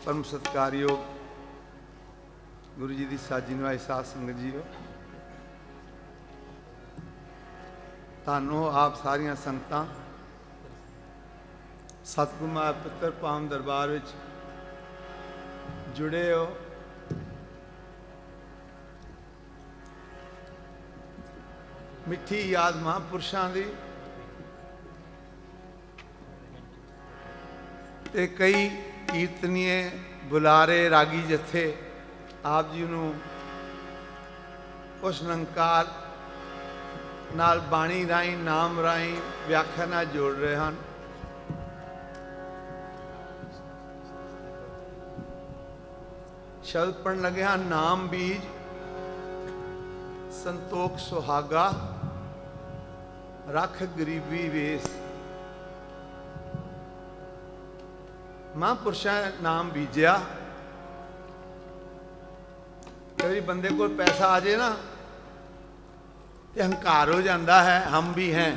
परम सत्कारयोग गुरु जी की साजी निभाई साध संगत जीओ, तानो आप सारिया संगतां सतगुरु महापुत्र पावन दरबार विच जुड़े हो। मिठी याद महापुरुषां दी ते कई कीर्तनीय बुलारे रागी जथे आप जी नूं उस अलंकार नाल बाणी राही नाम राही व्याख्या नाल जोड़ रहे हैं। शब्द पढ़न लगे हाँ, नाम बीज संतोख सुहागा रख गरीबी वेस। महापुरुषां नाम बीजिया। कई बंदे को पैसा आ जाए ना तो हंकार हो जाता है, हम भी हैं।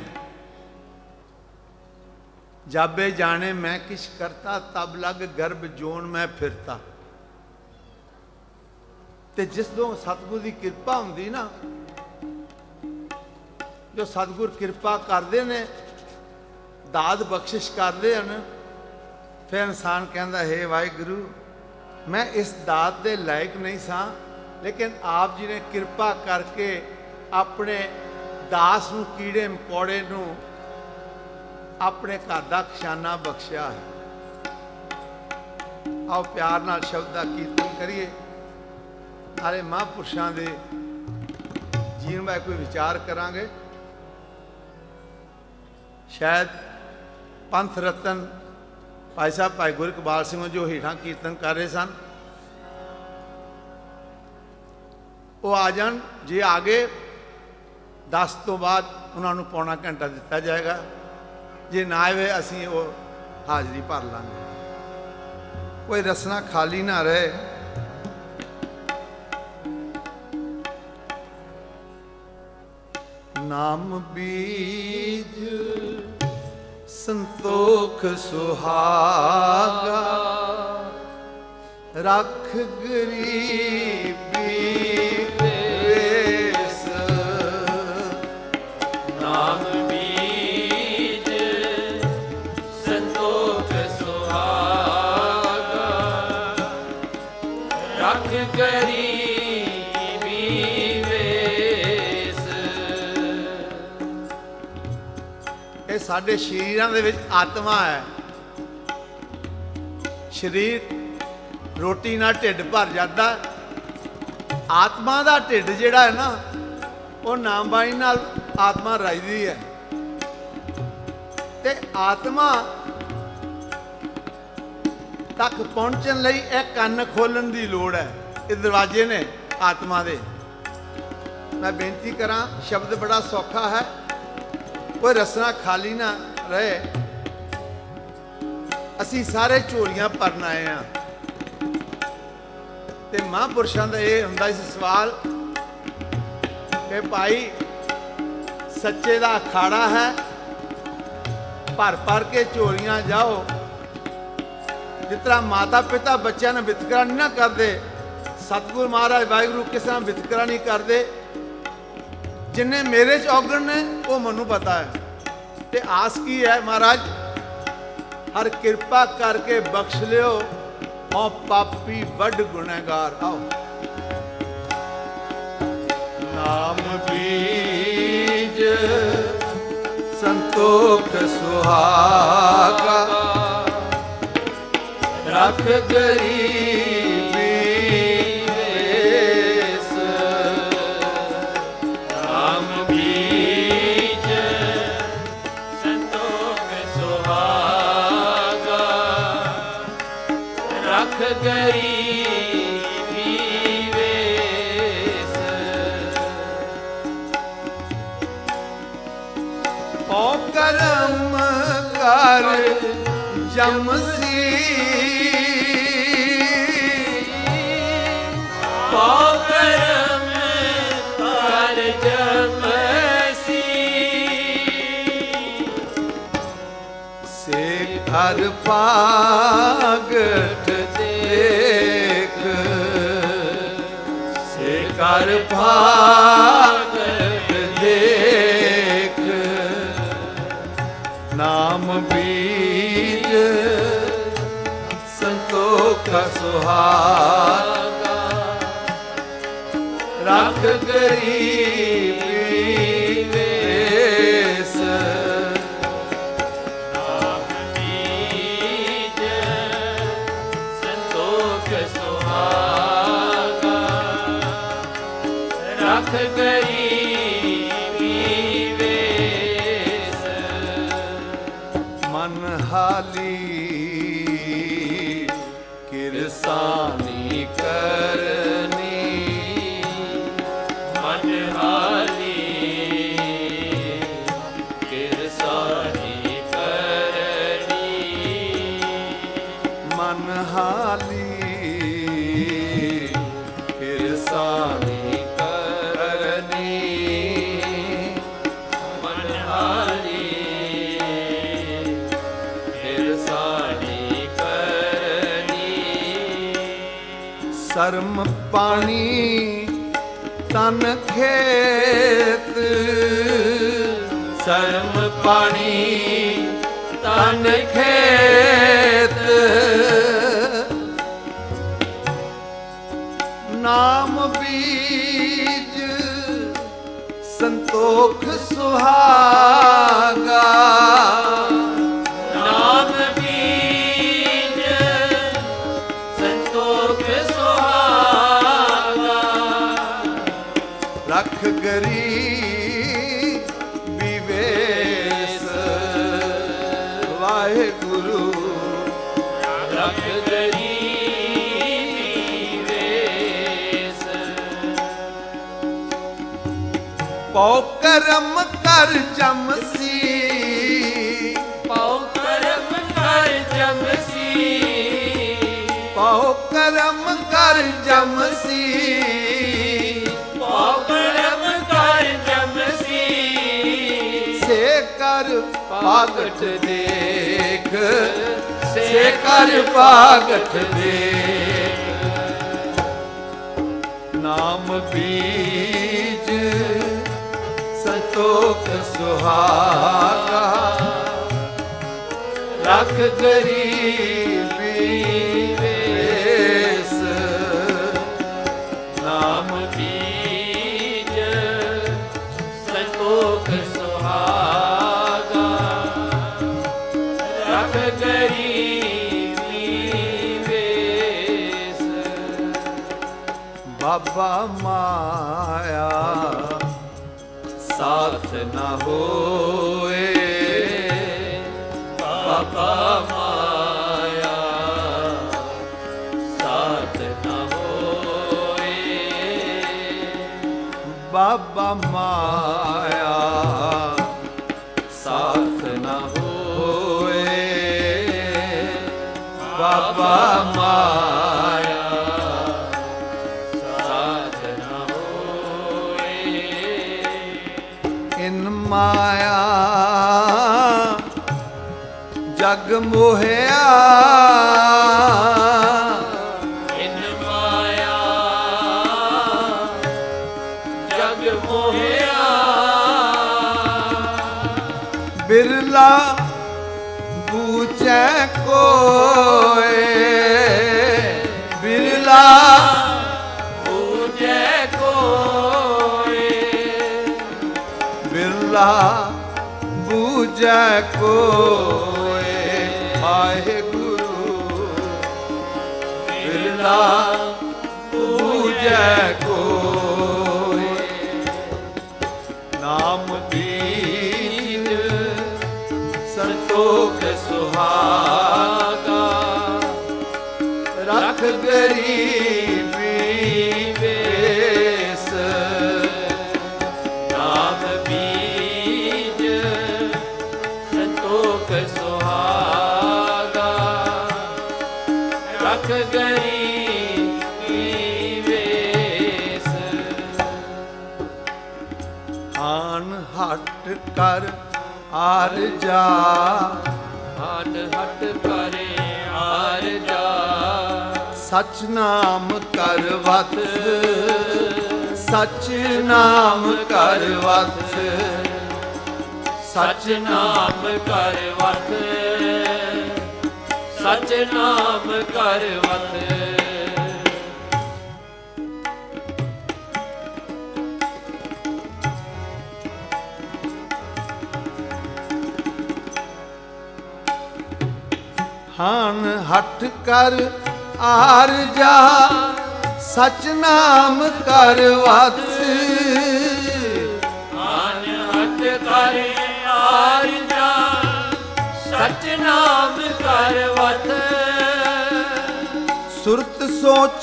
जाबे जाने मैं किश करता, तब लग गर्भ जोन मैं फिरता। ते जिसदों सतगुर की कृपा होंदी ना, जो सतगुर कृपा करते ने, दाद बख्शिश करते हैं, फिर इंसान कहता है वाहिगुरु मैं इस दात के लायक नहीं सा, लेकिन आप जी ने कृपा करके अपने दास नूं कीड़े मकोड़े नूं अपने घर का खजाना बख्शिया है। आओ प्यार नाल शब्द का कीर्तन करिए, नाले महापुरुषां दे जीवन बारे कोई विचार करांगे। शायद पंथ रतन भाई साहब भाई गुर इकबाल सिंह जो हेठां कीर्तन कर रहे सन, वो आ जान। जे आ गए 10 तो बाद उन्होंने पौना घंटा दिता जाएगा, जे ना आए असीं वो हाजरी भर लांगे। कोई रसना खाली ना रहे। नाम बीज संतोख सुहागा रख गरीबी वेस। नाम बीज संतोख सुहागा रख गरीबी वेस। ये साडे शरीरां दे विच आत्मा है। शरीर रोटी नाल ढिड भर जाता, आत्मा का ढिड जिहड़ा है ना वो नाम बाणी नाल आत्मा रजदी है। ते आत्मा तक पहुंचण लई एक कन्न खोलण दी लोड़ है। ये दरवाजे ने आत्मा दे। मैं बेनती करा, शब्द बड़ा सौखा है, कोई रसना खाली ना रहे। असी सारे झोलियां भरन आए हैं। ते महापुरुषों का यह हुंदा सी सवाल कि भाई सच्चे का अखाड़ा है, भर भर के झोलियां जाओ। जिस तरह माता पिता बच्चों ने वितकरा नहीं ना करते, सतगुरु महाराज वाहिगुरु किसी ने वितकरा नहीं करते। जिन्हें मेरे च औगण ने वो मैनू पता है। ते आस की है महाराज, हर कृपा करके बख्श लियो, औ पापी वड गुनहगार। आओ नाम बीज संतोख सुहागा रख गरीबी वेस। नाम बीज संतोख सुहागा रख गरीबी वेस। पौ करम कर जमसी, पौ करम कर जमसी। से घर पागट दे ਕਰ ਭਾਗਤ ਦੇਖ, ਨਾਮ ਬੀਜ ਸੰਤੋਖ ਸੁਹਾਗਾ, ਰੱਖ ਗਰੀਬੀ ਵੇਸ, ਨਾਮ ਬੀਜ ਸੰਤੋਖ ਸੁਹਾਗਾ, ਰੱਖ ਗਰੀਬੀ ਵੇਸ, ਮਨ ਹਾਲੀ ਕਿਰਸਾਨੀ ਕਰਨੀ, ਮਨ ਹਾਲੀ ਕਿਰਸਾਨੀ ਕਰਨੀ, ਮਨ ਹਾਲੀ ਕਿਰਸਾਨੀ ਕਰਨੀ, ਮਨ ਹਾਲੀ ਕਿਰਸਾਨੀ ਕਰਨੀ, ਸਰਮ ਪਾਣੀ ਤਨ ਖੇਤ, ਸਰਮ ਪਾਣੀ ਤਨ ਖੇਤ, ਨਾਮ ਬੀਜ ਸੰਤੋਖ ਸੁਹਾਗਾ, ਨਾਮ ਬੀਜ ਸੰਤੋਖ ਸੁਹਾਗਾ, ਰੱਖ ਗਰੀਬੀ ਵੇਸ, ਵਾਹਿਗੁਰੂ ਰੱਖ ਗਰੀਬੀ ਵੇਸ, ਪਉ ਕਰਮ ਕਰ ਜਮਸੀ, ਪਉ ਕਰਮ ਕਰ ਜਮਸੀ, ਪਉ ਕਰਮ ਕਰ ਜਮਸੀ, ਪਉ ਕਰਮ ਕਰ ਜਮਸੀ, ਸੇ ਕਰ ਭਾਗਤ ਦੇਖ, ਸੇ ਕਰ ਭਾਗਤ ਦੇਖ, ਨਾਮ ਬੀਜ ਸੰਤੋਖ ਸੁਹਾਗਾ, ਰੱਖ ਗਰੀਬੀ ਵੇਸ, ਨਾਮ ਬੀਜ ਸੰਤੋਖ ਸੁਹਾਗਾ, ਰੱਖ ਗਰੀਬੀ ਵੇਸ, ਬਾਬਾ ਮਾਇਆ ਸਾਥ ਨਾ ਹੋਏ, ਬਾਬਾ ਮਾਇਆ ਸਾਥ ਨਾ ਹੋਏ, ਬਾਬਾ ਮਾਇਆ ਸਾਥ ਨਾ ਹੋਏ, ਬਾਬਾ ਮਾਇਆ ਸਾਥ ਨਾ ਹੋਏ, ਇਨ ਮਾਇਆ ਜਗ ਮੋਹਿਆ, ਇਨ ਮਾਇਆ ਜਗ ਮੋਹਿਆ, ਬਿਰਲਾ ਬੂਝੈ ਕੋਏ, ਬਿਰਲਾ ਬੂਝੈ ਕੋਏ, ਬਿਰਲਾ ਬੂਝੈ ਕੋਏ, ਵਾਹਿਗੁਰੂ ਬਿਰਲਾ ਬੂਝੈ ਕੋਏ, ਨਾਮ ਬੀਜ ਸੰਤੋਖ ਸੁਹਾਗਾ, ਰੱਖ ਗਰੀਬੀ ਵੇਸ, ਨਾਮ ਬੀਜ ਸੰਤੋਖ ਸੁਹਾਗਾ, ਰੱਖ ਗਰੀਬੀ ਵੇਸ, ਆਨ ਹਟ ਕਰ ਆਰ ਜਾ, ਹਟ ਹਟ ਕਰੇ ਆਰ ਜਾ, ਸਚ ਨਾਮ ਕਰ ਵਤ ਸਚ ਨਾਮ ਕਰ ਵਤ, ਸਚ ਨਾਮ ਕਰ ਵਤ, ਸਚ ਨਾਮ ਕਰ ਵਤ। ਹਾਨ ਹੱਠ ਕਰ ਆਰ ਜਾ, ਸਚ ਨਾਮ ਕਰ ਵਤ। ਹਾਨ ਹੱਠ ਕਰ ਆਰ ਜਾ, ਸਚ ਨਾਮ ਕਰ ਵਤ। ਸੁਰਤ ਸੋਚ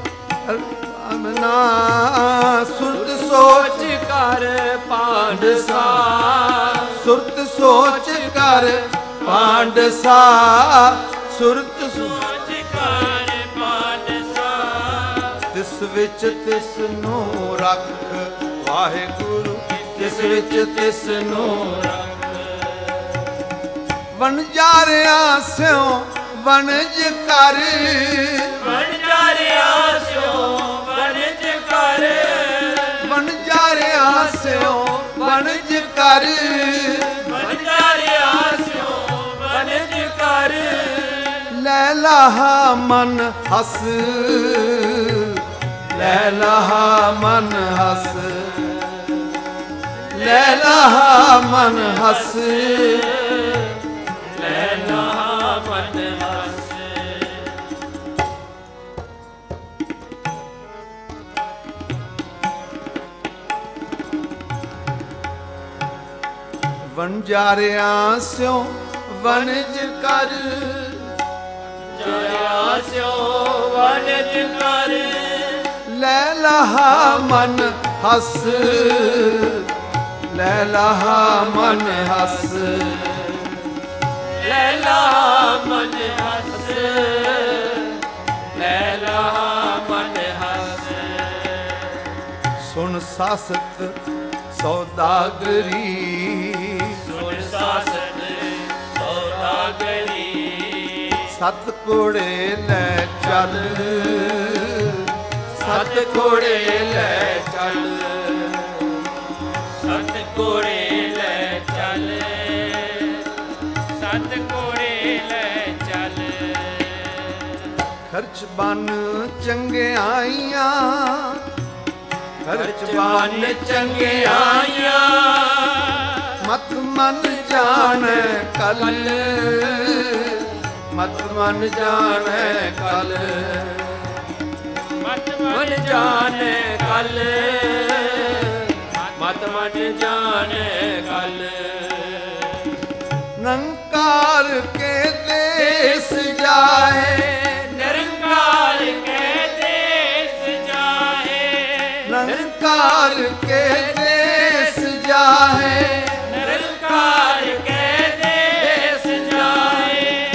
ਅਮਨਾ, ਸੁਰਤ ਸੋਚ ਕਰ ਪਾਂਡਸਾ, ਸੁਰਤ ਸੋਚ ਕਰ ਪਾਂਡਸਾ, ਸੁਰਤ ਸੋਚ ਕਰ ਪਾਂਡਸਾ। ਤਿਸ ਵਿੱਚ ਤਿਸ ਨੂੰ ਰੱਖ ਵਾਹਿਗੁਰੂ, ਤਿਸ ਵਿੱਚ ਤਿਸ ਨੂੰ ਰੱਖ। ਵਣਜਾਰਿਆਂ ਸਿਉ ਵਣਜ ਕਰ, ਵਣਜਾਰਿਆਂ ਸਿਉ ਵਣਜ ਕਰ, ਵਣਜਾਰਿਆਂ ਸਿਉ ਵਣਜ ਕਰ। ਵਣਜਾਰਿਆਂ ਸਿਉ ਵਣਜ ਕਰ। ਲੈ ਲਾਹਾ ਮਨ ਹਸ, ਲੈ ਲਾਹਾ ਮਨ ਹਸ, ਲੈ ਲਾਹਾ ਮਨ ਹਸ, ਲੈ ਲਾਹਾ ਮਨ ਹਸ। ਵਣਜਾਰਿਆਂ ਸਿਉ ਵਣਜ ਕਰ, ਵਣਜਾਰਿਆਂ ਸਿਉ ਵਣਜ ਕਰ। ਲੈ ਲਾਹਾ ਮਨ ਹਸ, ਲੈ ਲਾਹਾ ਮਨ ਹਸ, ਲੈ ਲਾਹਾ ਮਨ ਹਸ, ਲੈ ਲਾਹਾ ਮਨ ਹਸ। ਸੁਣ ਸਾਸਤ ਸੌਦਾਗਰੀ, ਸੁਣ ਸਾਸਤ ਸੌਦਾਗਰੀ। ਸਤ ਘੋੜੇ ਲੈ ਚੱਲ, ਸਤ ਘੋੜੇ ਲੈ ਚੱਲ, ਸਤ ਘੋੜੇ ਲੈ ਚੱਲ, ਸਤ ਘੋੜੇ ਲੈ ਚੱਲ। ਖਰਚ ਬਨ ਚੰਗਿਆਈਆਂ, ਖਰਚ ਬਨ ਚੰਗਿਆਈਆਂ। ਮਤ ਮਨ ਜਾਣੈ ਕਲ, ਮਤ ਮਨ ਜਾਣੈ ਕਲ, ਮਤ ਮਨ ਜਾਣੈ ਕਲ, ਮਤ ਮਨ ਜਾਣੈ ਕਲ। ਨਿਰੰਕਾਰ ਕੇ ਦੇਸ ਜਾਏ, ਨਿਰੰਕਾਰ ਕੇ ਦੇਸ ਜਾਏ, ਨਿਰੰਕਾਰ ਕੇ ਦੇਸ ਜਾਏ, ਨਿਰੰਕਾਰ ਕੇ ਦੇਸ ਜਾਏ।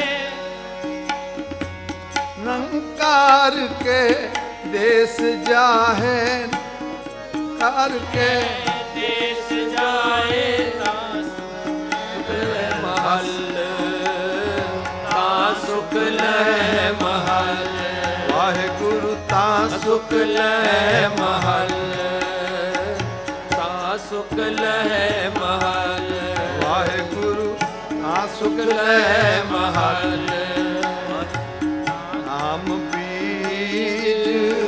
ਨਿਰੰਕਾਰ ਕੇ ਦੇਸ ਜਾਹੇ, ਕਰ ਕੇ ਦੇਸ ਜਾਏ ਤਾਂ ਸੁਖ ਲੈ ਮਹਲ, ਤਾਂ ਸੁਖ ਲੈ ਮਹਲ। ਵਾਹਿਗੁਰੂ ਤਾਂ ਸੁਖ ਲੈ ਮਹਲ, ਤਾਂ ਸੁਖ ਲੈ ਮਹਲ। ਵਾਹਿਗੁਰੂ ਤਾਂ ਸੁਖ ਲੈ ਮਹਲ। ਨਾਮ ਬੀਜ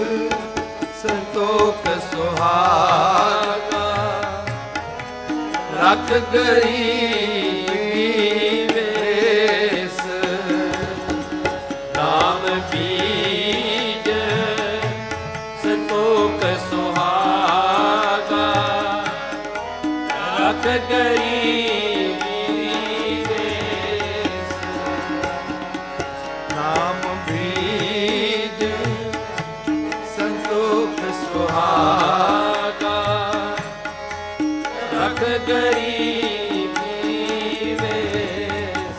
ਸੰਤੋਖ ਸੁਹਾਗਾ, ਰਖ ਗਰੀਬੀ ਵੇਸ। ਨਾਮ ਬੀਜ ਸੰਤੋਖ ਸੁਹਾਗਾ, ਰਖ ਗਰੀਬੀ ਵੇਸ। ਨਾਮ ਬੀਜ ਸੰਤੋਖ ਸੁਹਾਗਾ, ਰਖ ਗਰੀਬੀ ਵੇਸ।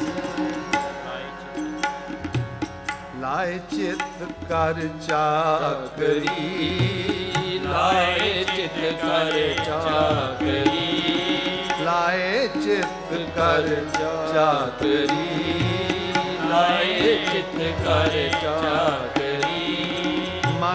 ਲਾਏ ਚਿਤ ਕਰ ਚਾਕਰੀ, ਲਾਏ ਚਿਤ ਕਰ ਚਾਕਰੀ, ਲਾਏ ਚਿਤ ਕਰ ਚਾਕਰੀ, ਲਾਏ ਚਿਤ ਕਰ ਚਾਕਰੀ। ਮਨ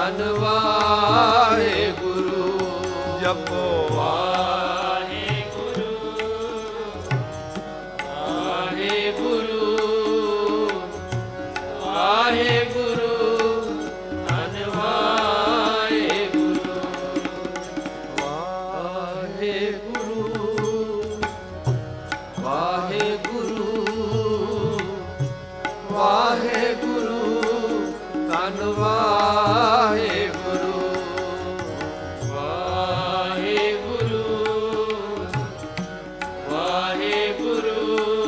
ਧੰਨ ਵਾਹਿਗੁਰੂ। ਜਪੋ ਵਾਹਿਗੁਰੂ ਵਾਹਿਗੁਰੂ ਵਾਹਿਗੁਰੂ ਧੰਨ ਵਾਹਿਗੁਰੂ ਵਾਹਿਗੁਰੂ ਵਾਹਿਗੁਰੂ ਧੰਨ ਵਾਹਿਗੁਰੂ ਵਾਹਿਗੁਰੂ ਵਾਹਿਗੁਰੂ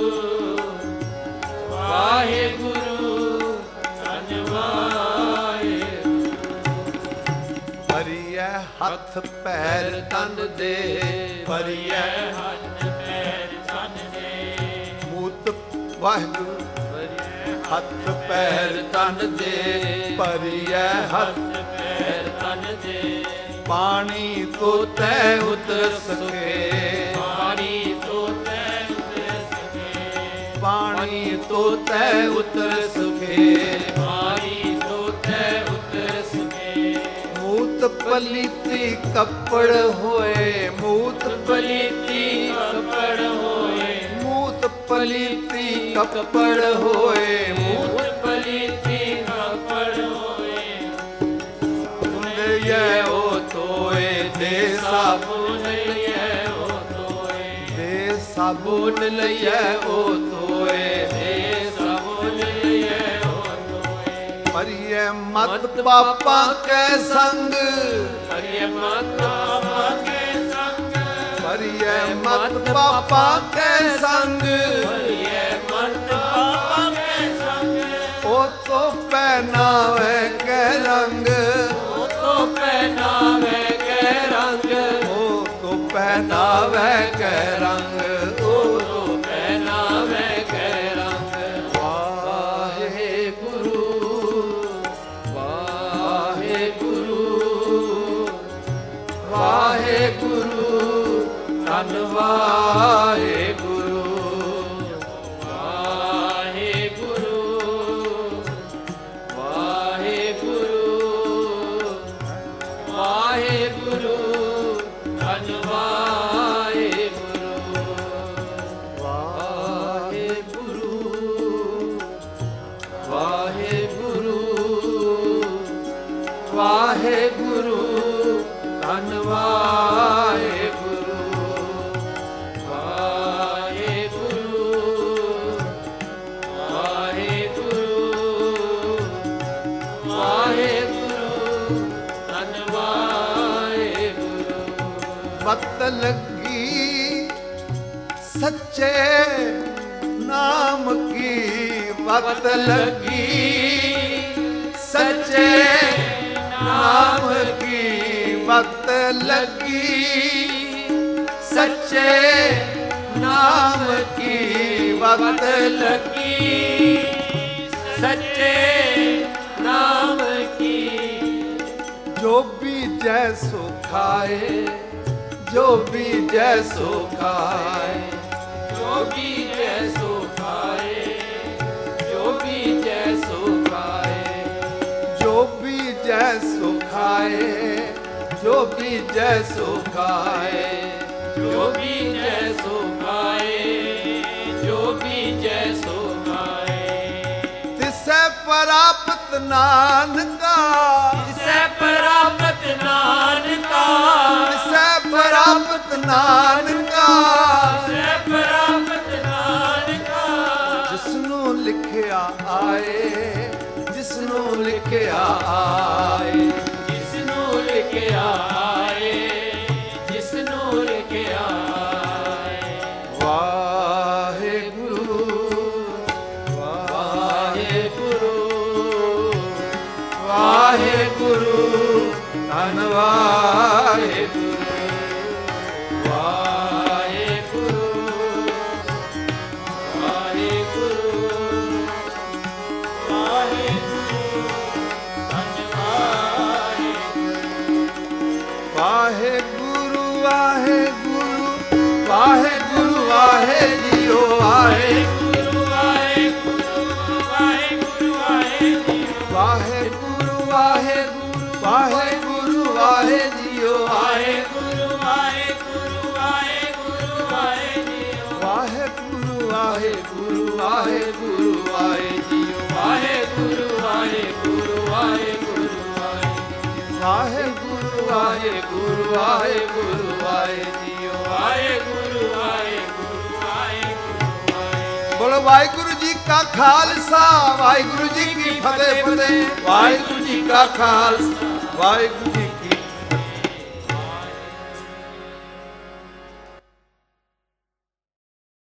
ਵਾਹਿਗੁਰੂ ਧੰਨ ਵਾਹਿਗੁਰੂ ਭਰੀਐ ਹੱਥ ਪੈਰ ਤਨ ਦੇ ਭਰੀਐ ਹੱਥ ਪੈਰ ਤਨ ਦੇ ਮੂਤ ਵਾਹਿਗੁਰੂ ਹੱਥ ਪੈਰ ਤਨ ਦੇ ਭਰੀਐ ਹੱਥ ਪੈਰ ਤਨ ਦੇ ਪਾਣੀ ਤੋਤੈ ਉਤਰ ਸਕੇ ਪਾਣੀ ਤੋਤੈ ਉਤਰ ਸਕੇ ਪਾਣੀ ਤੋਤੈ ਉਤਰ ਸਕੇ ਪਾਣੀ ਤੋਤੈ ਉਤਰ ਸਕੇ ਮੂਤ ਪਲੀਤੀ ਕੱਪੜ ਹੋਏ ਮੂਤ ਪਲੀਤੀ ਕੱਪੜ ਹੋਏ ਮੂਤ ਪਲੀਤੀ ਕੱਪੜ ਹੋਏ ਮੂਤ ਮੂਤ ਪਲੀਤੀ ਕੱਪੜ ਹੋਏ ਮੁੰਡਿਐ ਉਹ ਤੋਏ ਦੇ ਸਾਬੁਨ ਲਈਐ ਉਹ ਤੋਏ ਦੇ ਸਾਬੁਨ ਲਈਐ ਉਹ ਤੋਏ ਦੇ ਸਾਬੁਨ ਲਈਐ ਉਹ ਤੋਏ ਭਰੀਐ ਮਤ ਪਾਪਾ ਕੈ ਸੰਗ ਹਰਿ ਮਾਤਾ ਕੇ ਸੰਗ ਭਰੀਐ ਮਤ ਪਾਪਾ ਕੈ ਸੰਗ ਹਰਿ ਮਾਤਾ ਕੇ ਸੰਗ ਉਹ ਤੋ ਪਹਿਨਾਵੇ ਕੈ ਰੰਗ ਉਹ ਤੋ ਪਹਿਨਾਵੇ ਕੈ ਰੰਗ ਉਹ ਤੋ ਪਹਿਨਾਵੇ ਕੈ ਰੰਗ ਉਹ ਤੋ ਪਹਿਨਾਵੇ ਕੈ ਰੰਗ ਵਾਹਿਗੁਰੂ ਵਾਹਿਗੁਰੂ ਵਾਹਿਗੁਰੂ ਧੰਨ ਵਾਹਿਗੁਰੂ ਵਾਹਿਗੁਰੂ ਵਾਹਿਗੁਰੂ ਵਾਹਿਗੁਰੂ ਧੰਨ ਵਾਹਿਗੁਰੂ ਵਾਹਿਗੁਰੂ ਵਾਹਿਗੁਰੂ ਵਾਹਿਗੁਰੂ ਧੰਨ ਵਾਹਿਗੁਰੂ ਵਾਹਿਗੁਰੂ ਵਾਹਿਗੁਰੂ ਵਾਹਿਗੁਰੂ ਧੰਨ ਵਾਹਿਗੁਰੂ ਵਤ ਲੱਗੀ ਸੱਚੇ ਨਾਮ ਕੀ ਵਤ ਲੱਗੀ ਸੱਚੇ ਨਾਮ ਕੀ ਵਤ ਲੱਗੀ ਸੱਚੇ ਨਾਮ ਕੀ ਵਤ ਲੱਗੀ ਸੱਚੇ ਨਾਮ ਕੀ ਜੋ ਬੀਜੈ ਸੋ ਖਾਏ ਜੋ ਬੀਜੈ ਸੋ ਖਾਏ ਜੋ ਬੀਜੈ ਸੋ ਖਾਏ ਜੋ ਬੀਜੈ ਸੋ ਖਾਏ ਜੋ ਬੀਜੈ ਸੋ ਖਾਏ ਜੋ ਬੀਜੈ ਸੋ ਖਾਏ ਜੋ ਬੀਜੈ ਸੋ ਖਾਏ ਜੋ ਬੀਜੈ ਸੋ ਖਾਏ ਤਿਸੈ ਪ੍ਰਾਪਤ ਨਾਨਕਾ ਸੈ ਪ੍ਰਾਪਤ ਨਾਨਕਾ ਤਿਸੈ ਪ੍ਰਾਪਤ ਨਾਨਕਾ ਸੈ ਪ੍ਰਾਪਤ ਨਾਨਕਾ ਜਿਸਨੂੰ ਲਿਖਿਆ ਆਏ ਜਿਸਨੂੰ ਲਿਖਿਆ ਆਏ ਜਿਸਨੂੰ ਲਿਖਿਆ ਆਏ ਜਿਸਨੂੰ ਲਿਖਿਆ ਆਏ ਵਾਹਿਗੁਰੂ ਵਾਹਿਗੁਰੂ ਵਾਹਿਗੁਰੂ ਧੰਨ ਵਾਹਿਗੁਰੂ ਵਾਹਿਗੁਰੂ ਵਾਹਿਗੁਰੂ ਵਾਹਿਗੁਰੂ ਧੰਨ ਵਾਹਿਗੁਰੂ ਵਾਹਿਗੁਰੂ ਵਾਹਿਗੁਰੂ ਵਾਹਿਗੁਰੂ ਵਾਹਿਜੀਓ ਵਾਹਿਗੁਰੂ ਵਾਹਿਗੁਰੂ ਵਾਹਿਗੁਰੂ ਵਾਹਿਗੁਰੂ ਵਾਹਿਗੁਰੂ ਵਾਹਿਗੁਰੂ ਵਾਹਿਗੁਰੂ ਵਾਹਿ ਜੀਓ ਵਾਹਿਗੁਰੂ ਵਾਹਿਗੁਰੂ ਵਾਹਿਗੁਰੂ ਵਾਹਿ ਜੀਓ ਵਾਹਿਗੁਰੂ ਵਾਹਿਗੁਰੂ ਵਾਹਿਗੁਰੂ ਵਾਹਿ ਜੀਓ ਵਾਹਿਗੁਰੂ ਵਾਹਿਗੁਰੂ ਵਾਹਿਗੁਰੂ ਵਾਹਿਗੁਰੂ ਵਾਹਿਗੁਰੂ ਵਾਹਿਗੁਰੂ ਵਾਹਿ ਜੀਓ ਵਾਹਿਗੁਰੂ ਵਾਹਿਗੁਰੂ ਵਾਹਿਗੁਰੂ ਬੋਲੋ ਵਾਹਿਗੁਰੂ ਜੀ ਕਾ ਖਾਲਸਾ ਵਾਹਿਗੁਰੂ ਜੀ ਕੀ ਫਤਿਹ ਫਤਿਹ ਵਾਹਿਗੁਰੂ ਜੀ ਕਾ ਖਾਲਸਾ ਵਾਹਿਗੁਰੂ ਜੀ